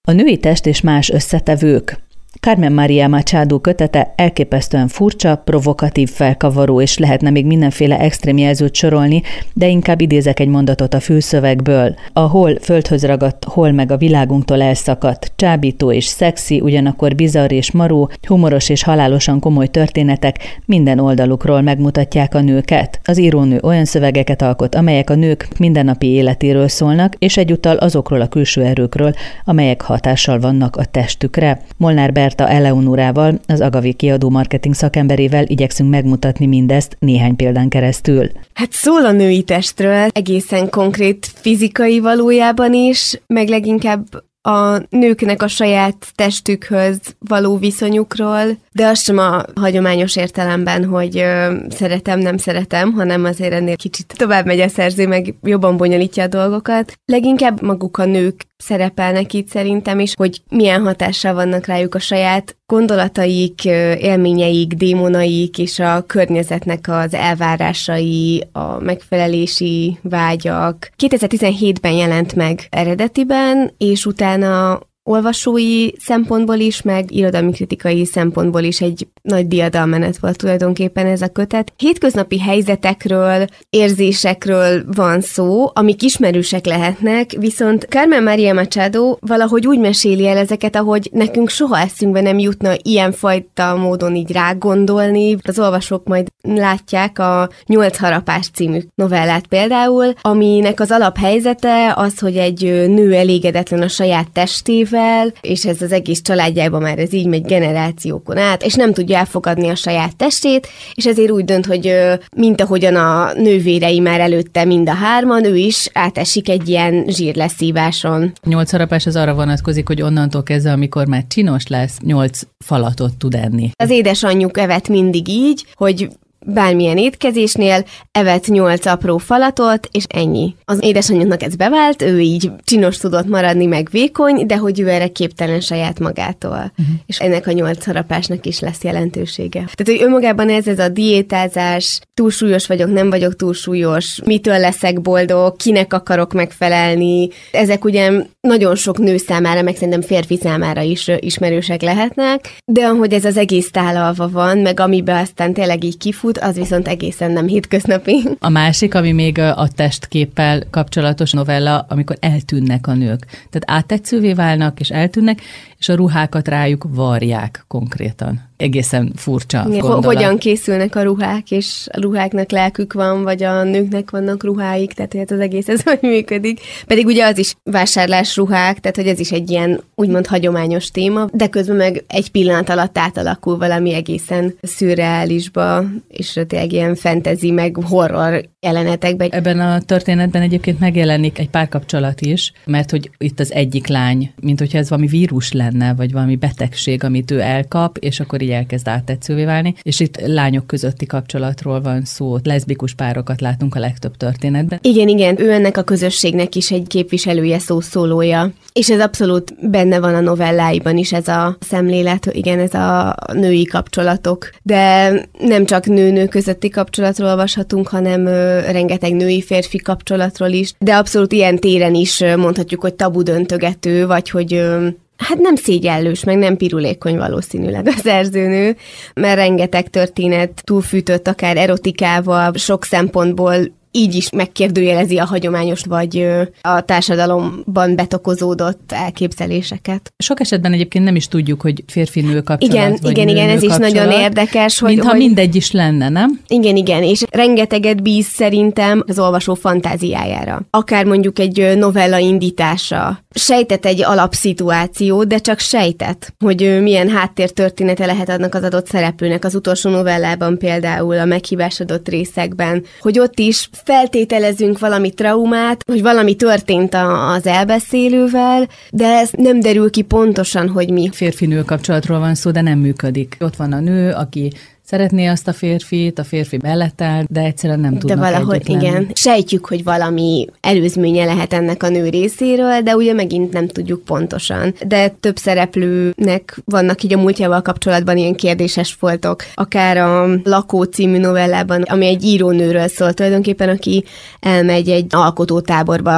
A női test és más összetevők. Carmen María Machado kötete elképesztően furcsa, provokatív, felkavaró, és lehetne még mindenféle extrém jelzőt sorolni, de inkább idézek egy mondatot a fülszövegből. A hol földhöz ragadt, hol meg a világunktól elszakadt, csábító és szexi, ugyanakkor bizarr és maró, humoros és halálosan komoly történetek minden oldalukról megmutatják a nőket. Az írónő olyan szövegeket alkot, amelyek a nők mindennapi életéről szólnak, és egyúttal azokról a külső erőkről, amelyek hatással vannak a testükre. Molnár Berta Eleonórával, az Agavé kiadó marketing szakemberével igyekszünk megmutatni mindezt néhány példán keresztül. Hát szól a női testről, egészen konkrét fizikai valójában is, meg leginkább a nőknek a saját testükhöz való viszonyukról, de az sem a hagyományos értelemben, hogy szeretem, nem szeretem, hanem azért ennél kicsit tovább megy a szerző, meg jobban bonyolítja a dolgokat. Leginkább maguk a nők szerepelnek itt szerintem is, hogy milyen hatással vannak rájuk a saját gondolataik, élményeik, démonaik és a környezetnek az elvárásai, a megfelelési vágyak. 2017-ben jelent meg eredetiben, és utána olvasói szempontból is, meg irodalmi kritikai szempontból is egy nagy diadalmenet volt tulajdonképpen ez a kötet. Hétköznapi helyzetekről, érzésekről van szó, amik ismerősek lehetnek, viszont Carmen María Machado valahogy úgy meséli el ezeket, ahogy nekünk soha eszünkbe nem jutna ilyenfajta módon így rágondolni. Az olvasók majd látják a 8 harapás című novellát például, aminek az alaphelyzete az, hogy egy nő elégedetlen a saját testével, és ez az egész családjában már ez így megy generációkon át, és nem tudja elfogadni a saját testét, és ezért úgy dönt, hogy mint ahogyan a nővérei már előtte mind a hárman, ő is átesik egy ilyen zsírleszíváson. 8 harapás az arra vonatkozik, hogy onnantól kezdve, amikor már csinos lesz, 8 falatot tud enni. Az édesanyjuk evett mindig így, hogy bármilyen étkezésnél evett 8 apró falatot, és ennyi. Az édesanyjunknak ez bevált, ő így csinos tudott maradni, meg vékony, de hogy ő erre képtelen saját magától. És ennek a 8 harapásnak is lesz jelentősége. Tehát, hogy önmagában ez a diétázás, túlsúlyos vagyok, nem vagyok túlsúlyos, mitől leszek boldog, kinek akarok megfelelni, ezek ugye nagyon sok nő számára, meg szerintem férfi számára is ismerősek lehetnek, de ahogy ez az egész tálalva van, meg amiben aztán tényleg így kifut, az viszont egészen nem hétköznapi. A másik, ami még a testképpel kapcsolatos novella, amikor eltűnnek a nők. Tehát áttetszővé válnak, és eltűnnek, és a ruhákat rájuk varják konkrétan. Egészen furcsa gondolat. Hogyan készülnek a ruhák, és a ruháknak lelkük van, vagy a nőknek vannak ruháik, tehát hogy az egész ez hogy működik. Pedig ugye az is vásárlás ruhák, tehát hogy ez is egy ilyen úgymond hagyományos téma, de közben meg egy pillanat alatt átalakul valami egészen szürreálisba, és tényleg ilyen fantasy, meg horror jelenetekben. Ebben a történetben egyébként megjelenik egy párkapcsolat is, mert hogy itt az egyik lány, mint hogyha ez valami vírus lenne, vagy valami betegség, amit ő elkap, és akkor így elkezd áttetszővé válni, és itt lányok közötti kapcsolatról van szó. Leszbikus párokat látunk a legtöbb történetben. Igen, ő ennek a közösségnek is egy képviselője, szószólója. És ez abszolút benne van a novelláiban is ez a szemlélet, igen, ez a női kapcsolatok. De nem csak nő-nő közötti kapcsolatról olvashatunk, hanem rengeteg női-férfi kapcsolatról is. De abszolút ilyen téren is mondhatjuk, hogy tabu döntögető, vagy hogy hát nem szégyellős, meg nem pirulékony valószínűleg a szerzőnő, mert rengeteg történet túlfűtött akár erotikával, sok szempontból így is megkérdőjelezi a hagyományos vagy a társadalomban betokozódott elképzeléseket. Sok esetben egyébként nem is tudjuk, hogy férfi-nő kapcsolat, vagy igen, ez is kapcsolat, nagyon érdekes. Mintha mindegy is lenne, nem? Igen, és rengeteget bíz szerintem az olvasó fantáziájára. Akár mondjuk egy novella indítása. Sejtett egy alapszituáció, de csak sejtett, hogy milyen háttértörténete lehet annak az adott szereplőnek. Az utolsó novellában például a meghibásodott részekben, hogy ott is feltételezünk valami traumát, hogy valami történt az elbeszélővel, de ez nem derül ki pontosan, hogy mi. Férfi-nő kapcsolatról van szó, de nem működik. Ott van a nő, aki szeretné azt a férfi mellett áll, de egyszerűen nem tudnak együtt lenni. De valahogy igen, sejtjük, hogy valami előzménye lehet ennek a nő részéről, de ugye megint nem tudjuk pontosan. De több szereplőnek vannak így a múltjával kapcsolatban ilyen kérdéses foltok. Akár a Lakó című novellában, ami egy írónőről szól tulajdonképpen, aki elmegy egy alkotótáborba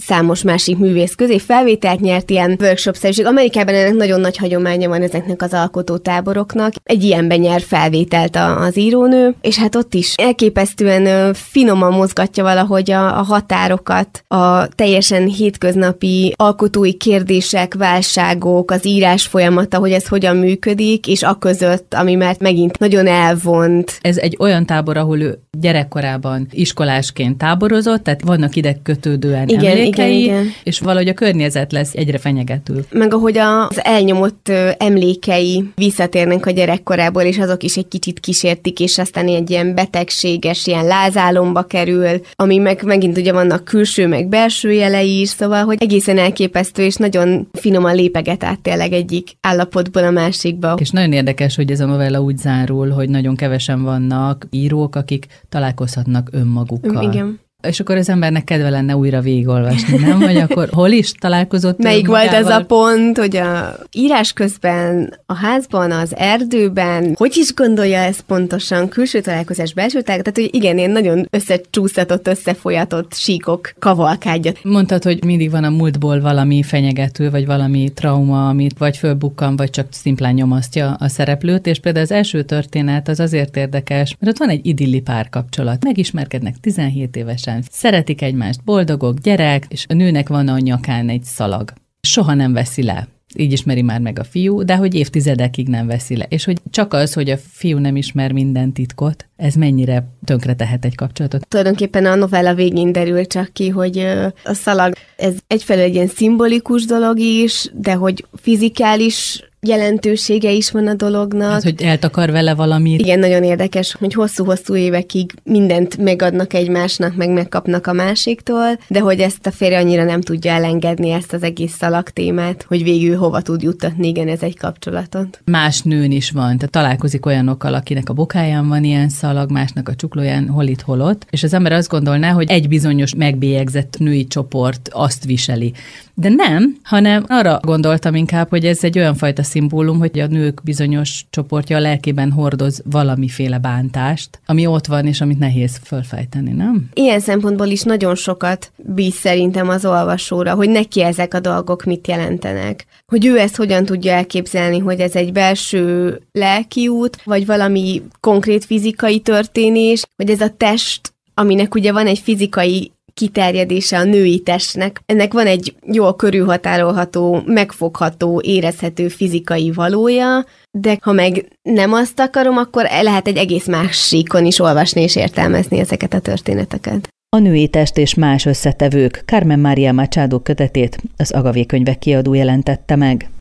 számos másik művész közé, felvételt nyert, ilyen workshop-szerűség. Amerikában ennek nagyon nagy hagyománya van ezeknek az alkotótáboroknak. Egy ilyenben nyer felvételt az írónő, és hát ott is elképesztően finoman mozgatja valahogy a határokat, a teljesen hétköznapi alkotói kérdések, válságok, az írás folyamata, hogy ez hogyan működik, és aközött, ami már megint nagyon elvont. Ez egy olyan tábor, ahol ő gyerekkorában iskolásként táborozott, tehát vannak ide kötődően emlékei, igen. És valahogy a környezet lesz egyre fenyegetőbb. Meg ahogy az elnyomott emlékei visszatérnek a gyerekkorából, és azok is egy kicsit kísértik, és aztán egy ilyen betegséges, ilyen lázálomba kerül, ami megint ugye vannak külső, meg belső jelei is, szóval, hogy egészen elképesztő, és nagyon finoman lépeget át tényleg egyik állapotból a másikba. És nagyon érdekes, hogy ez a novella úgy zárul, hogy nagyon kevesen vannak írók, akik találkozhatnak önmagukkal. Igen. És akkor az embernek kedve lenne újra végigolvasni, nem? Hogy akkor hol is találkozott melyik önmagával? Volt ez a pont, hogy a írás közben, a házban, az erdőben, hogy is gondolja ezt pontosan, külső találkozás, belső találkozás, tehát hogy igen, ilyen nagyon összecsúszatott, összefolyatott síkok kavalkádja. Mondtad, hogy mindig van a múltból valami fenyegető, vagy valami trauma, amit vagy fölbukkan, vagy csak szimplán nyomasztja a szereplőt, és például az első történet az azért érdekes, mert ott van egy idilli párkapcsolat. Megismerkednek 17 évesen, szeretik egymást, boldogok, gyerek, és a nőnek van a nyakán egy szalag. Soha nem veszi le. Így ismeri már meg a fiú, de hogy évtizedekig nem veszi le. És hogy csak az, hogy a fiú nem ismer minden titkot, ez mennyire tönkre tehet egy kapcsolatot. Tulajdonképpen a novella végén derül csak ki, hogy a szalag, ez egyfelől egy ilyen szimbolikus dolog is, de hogy fizikális jelentősége is van a dolognak. Hát, hogy eltakar vele valamit. Igen, nagyon érdekes, hogy hosszú-hosszú évekig mindent megadnak egymásnak, meg megkapnak a másiktól, de hogy ezt a férje annyira nem tudja elengedni, ezt az egész szalag témát, hogy végül hova tud juttatni, igen, ez egy kapcsolatot. Más nőn is van, tehát találkozik olyanokkal, akinek a bokáján van ilyen szalag, másnak a csuklóján, hol itt, hol ott, és az ember azt gondolná, hogy egy bizonyos megbélyegzett női csoport azt viseli. De nem, hanem arra gondoltam inkább, hogy ez egy olyan fajta szimbólum, hogy a nők bizonyos csoportja a lelkében hordoz valamiféle bántást, ami ott van, és amit nehéz fölfejteni, nem? Ilyen szempontból is nagyon sokat bíz szerintem az olvasóra, hogy neki ezek a dolgok mit jelentenek. Hogy ő ezt hogyan tudja elképzelni, hogy ez egy belső lelkiút, vagy valami konkrét fizikai történés, hogy ez a test, aminek ugye van egy fizikai kiterjedése a női testnek. Ennek van egy jól körülhatárolható, megfogható, érezhető fizikai valója, de ha meg nem azt akarom, akkor lehet egy egész más síkon is olvasni és értelmezni ezeket a történeteket. A női test és más összetevők Carmen María Machado kötetét az Agavé Könyvek kiadó jelentette meg.